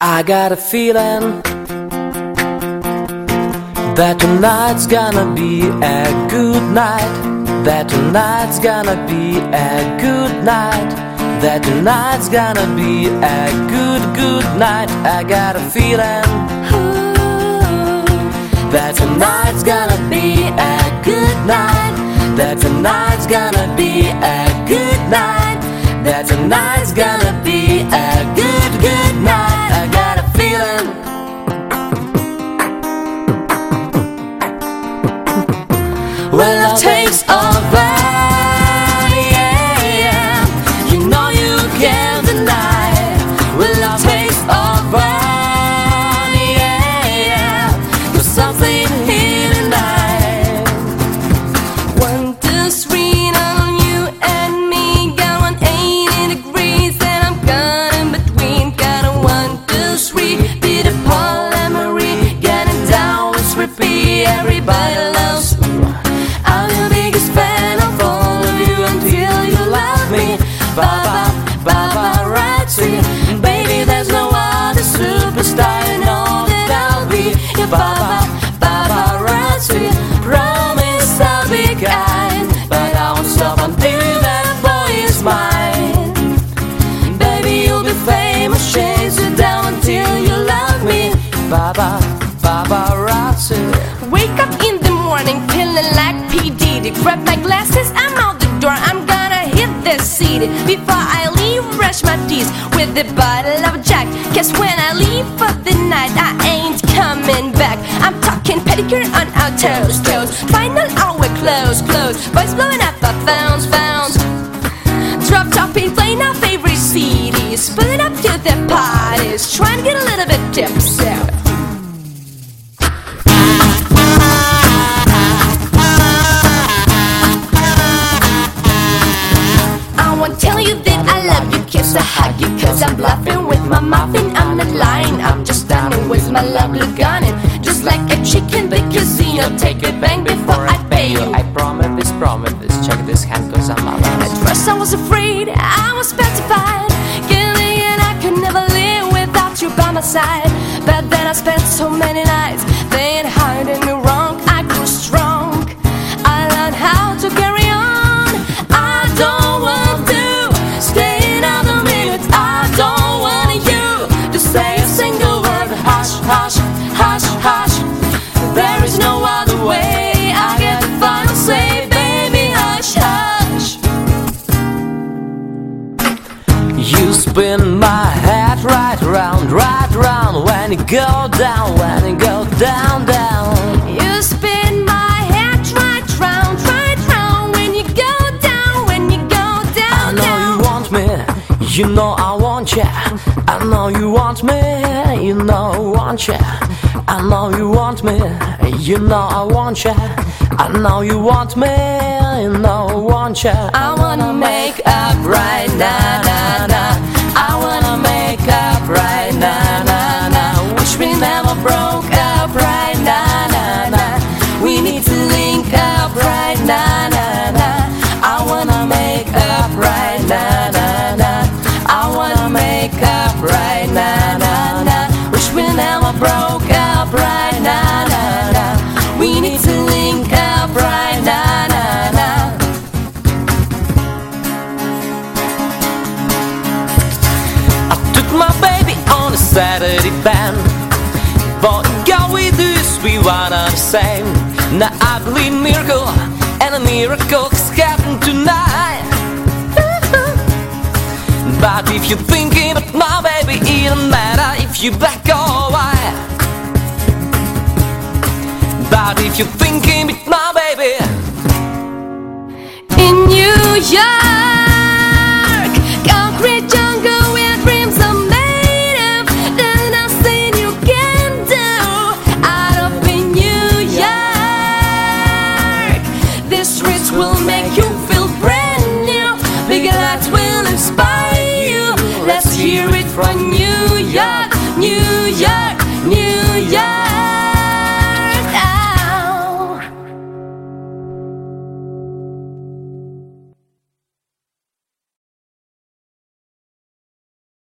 I got a feeling that tonight's gonna be a good night. That tonight's gonna be a good night. That tonight's gonna be a good night. I got a feeling that tonight's gonna be a good night. That tonight's gonna be a good night. That tonight's gonna be a good night. I got a feeling. When love takes over, yeah, you know you can't deny. When love takes over, yeah, there's something here tonight. 1, 2, 3, on you and me. Got 180 degrees and I'm caught in between. Got a 1, 2, 3, Peter, Paul and Marie. Getting down, let's repeat. Everybody loves. I'm the biggest fan of all of you until you love me. Paparazzi, Baby, there's no other superstar, you know that I'll be your paparazzi. Promise I'll be kind, but I won't stop until that boy is mine. Baby, you'll be famous, chase you down until you love me. Paparazzi. wake up in the morning feeling like P. Diddy. Grab my glasses, I'm out the door. I'm gonna hit the city. Before I leave, brush my teeth with a bottle of Jack. 'Cause when I leave for the night, I ain't coming back. I'm talking pedicure on our toes. Final hour, close. Boys blowing up our phones. Drop top in playing our favorite CDs. Pulling up to the parties, trying to get a little bit tipsy. I won't tell you that I love you, kiss or hug you, 'cause I'm bluffing with my muffin. I'm not lying, I'm just dining with my lovely gunning. Just like a chicken, the casino, take a bang before I pay you. I promise this, check this hand 'cause I'm alive. At first I was afraid, I was petrified, killing and I could never live without you by my side. But then I spent so many nights, they ain't hiding me wrong. I grew strong, I learned how to carry on. I don't want to stay another minute. I don't want you to say a single word. Hush, hush, hush, hush. There is no other way. I get the final say, baby, hush, hush. You spin my head right round when you go down, down. You spin my head right round when you go down, I know you want me, you know I want ya. I know you want me, you know I want ya. I know you want me, you know I want ya. I know you want me, you know I want ya. I wanna make up right now. I wanna make up right now. Wish we never broke up right now. We need to link up right now. I wanna make up right now. I wanna make up right now. Wish we never broke up right now. We need to link up right now. I took my baby on a Saturday band. For God we do is we one are the same. Now I believe miracle, and a miracle is happening tonight. But if you're thinking about my baby, it don't matter if you black or white. But if you're thinking about my baby, in New York, concrete jungle where dreams are made of. There's nothing you can do out of in New York. These streets will make you feel brand new. Big lights will inspire you. Let's hear it from New York, New York, New York.